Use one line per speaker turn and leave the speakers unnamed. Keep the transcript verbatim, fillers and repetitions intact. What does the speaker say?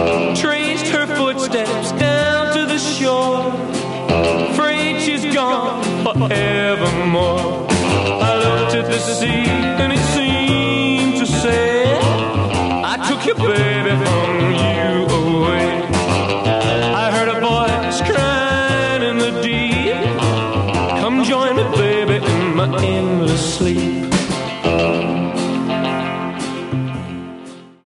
traced her footsteps down to the shore, afraid she's gone forevermore. I looked at the sea and it seemed to say, I took your bed